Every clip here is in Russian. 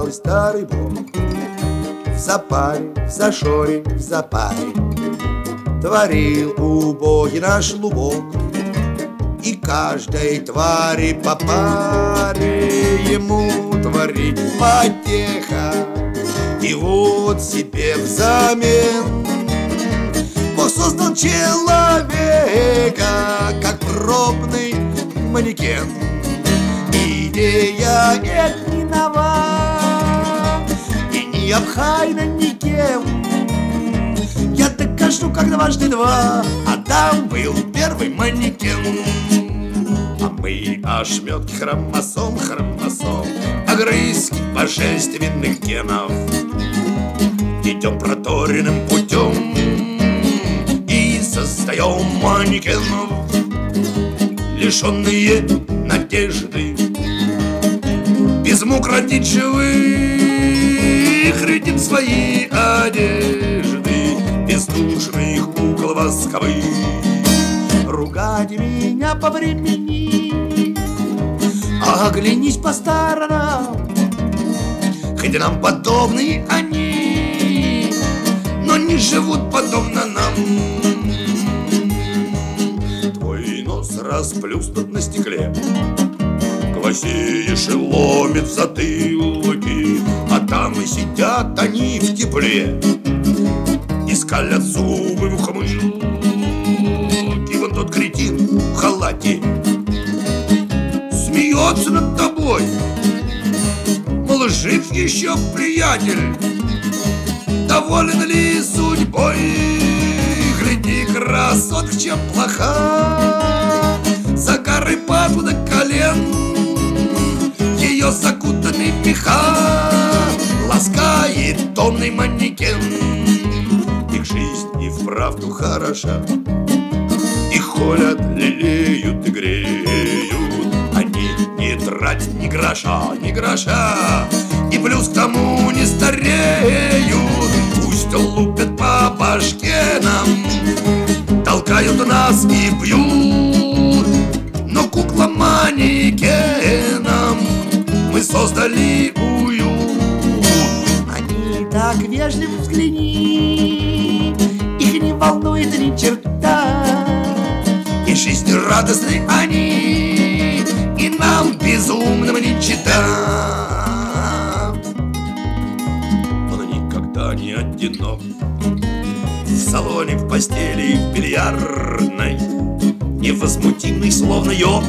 мой старый бог. В запаре, в зашоре, в запаре творил убогий наш лубок. И каждой твари по паре ему творить потеха. И вот себе взамен Бог создал человека, как пробный манекен. Идея эта не нова и не обхайна никем. Я докажу, как дважды два Адам был первый манекен. А мы ошметки хромосом, огрызки божественных генов идем проторенным путем и создаем манекенов, лишенные надежды, без мук родить живых, рядим свои одежды, бездушных кукол восковых. Ругать меня по времени, оглянись по сторонам, хоть нам подобные они, но не живут подобно нам. Твой нос расплюснут на стекле, гвоздеешь и ломит в затылке, а там и сидят они в тепле и скалят зубы в ухмылке. Вон тот кретин в халате смеется над тобой, мол, жив еще приятель, доволен ли судьбой? Гляди, красотка, чем плоха, загары паду до колен, ее закутанный в меха ласкает томный манекен. Их жизнь и вправду хороша, их холят, лелеют и греют, они не тратят ни гроша, и плюс к тому не стареют. Пусть лупят по башке нам, толкают нас и бьют, но кукла манекеном мы создали уют. Они так вежливы, взгляни, их не волнует ни черта, и жизнерадостны они, и нам безумным не чита. Он никогда не одинок, в салоне, в постели, в бильярдной, невозмутимый, словно йог,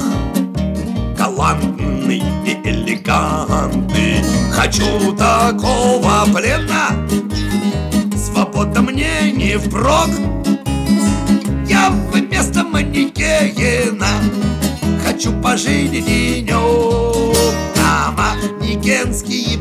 галантный и элегантный. Хочу такого плена, свобода мне не впрок. Я вместо манекена хочу пожить денек на манекенские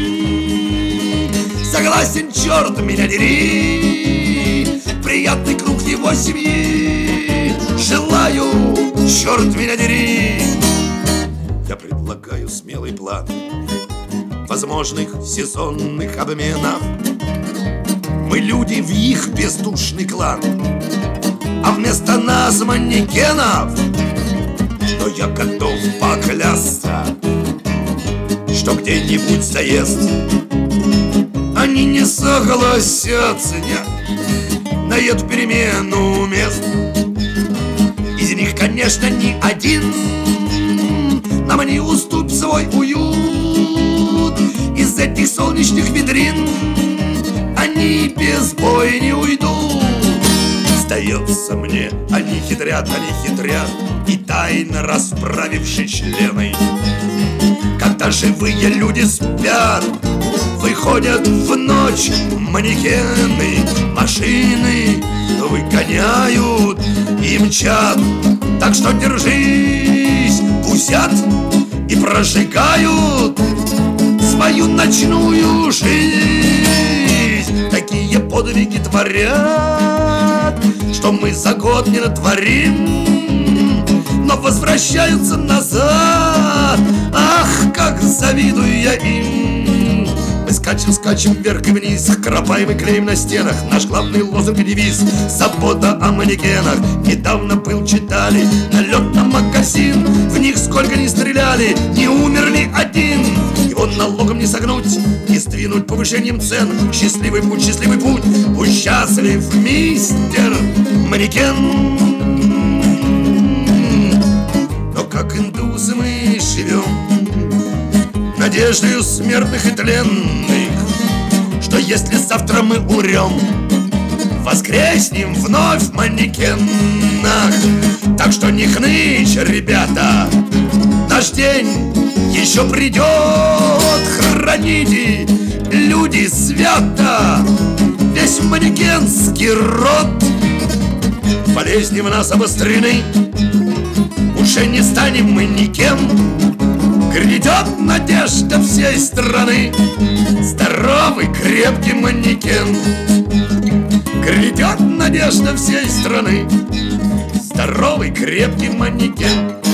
паи. Согласен, черт меня дери, приятный круг его семьи желаю, черт меня дери. Я предлагаю смелый план возможных сезонных обменов. Мы люди в их бездушный клан, а вместо нас манекенов. Но я готов поклясться, что где-нибудь заезд они не согласятся, нет, на эту перемену мест. Из них, конечно, ни один нам не уступит свой уют. Из этих солнечных витрин они без боя не уйдут. Сдается мне, они хитрят, и тайно расправивши члены, когда живые люди спят, выходят в ночь манекены, машины выгоняют и мчат. Так что держись, бусят и прожигают свою ночную жизнь. Такие подвиги творят, что мы за год не натворим, но возвращаются назад. Ах, как завидую я им. Мы скачем вверх и вниз, кропаем и клеим на стенах наш главный лозунг и девиз: забота о манекенах. Недавно был, читали, налет на магазин, в них сколько ни стреляли, не умер ни один. Его его налогом не согнуть, не сдвинуть повышением цен. Счастливый путь, будь счастлив, мистер манекен. Но как индусы мы живем надеждою смертных и тленных, что если завтра мы умрем, воскреснем вновь в манекенах. Так что не хнычь, ребята, наш день еще придет. Храните, люди, свято весь манекенский род. Болезни в нас обострены, уже не станем мы никем. Грядет надежда всей страны, здоровый, крепкий манекен. Грядет надежда всей страны, здоровый, крепкий манекен.